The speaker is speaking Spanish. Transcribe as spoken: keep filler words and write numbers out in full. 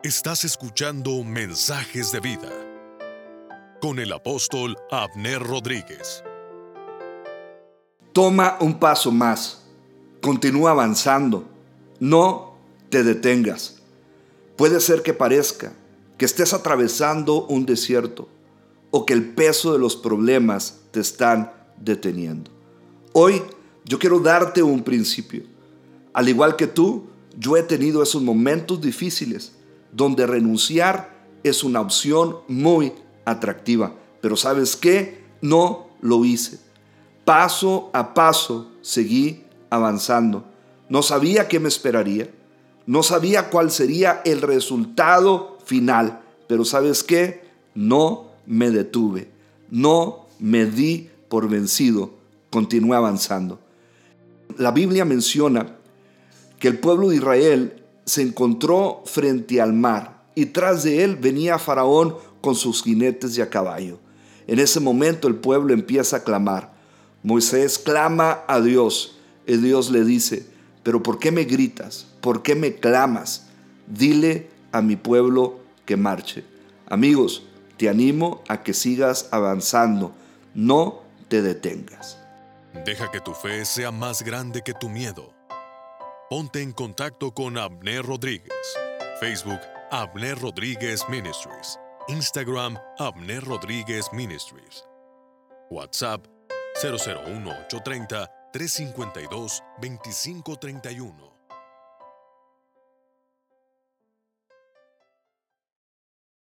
Estás escuchando Mensajes de Vida con el apóstol Abner Rodríguez. Toma un paso más. Continúa avanzando. No te detengas. Puede ser que parezca que estés atravesando un desierto o que el peso de los problemas te están deteniendo. Hoy yo quiero darte un principio. Al igual que tú, yo he tenido esos momentos difíciles donde renunciar es una opción muy atractiva. Pero ¿sabes qué? No lo hice. Paso a paso seguí avanzando. No sabía qué me esperaría. No sabía cuál sería el resultado final. Pero ¿sabes qué? No me detuve. No me di por vencido. Continué avanzando. La Biblia menciona que el pueblo de Israel se encontró frente al mar y tras de él venía Faraón con sus jinetes de a caballo. En ese momento el pueblo empieza a clamar. Moisés clama a Dios y Dios le dice: ¿pero por qué me gritas? ¿Por qué me clamas? Dile a mi pueblo que marche. Amigos, te animo a que sigas avanzando. No te detengas. Deja que tu fe sea más grande que tu miedo. Ponte en contacto con Abner Rodríguez. Facebook, Abner Rodríguez Ministries. Instagram, Abner Rodríguez Ministries. WhatsApp, cero cero uno, ocho tres cero, tres cinco dos, dos cinco tres uno.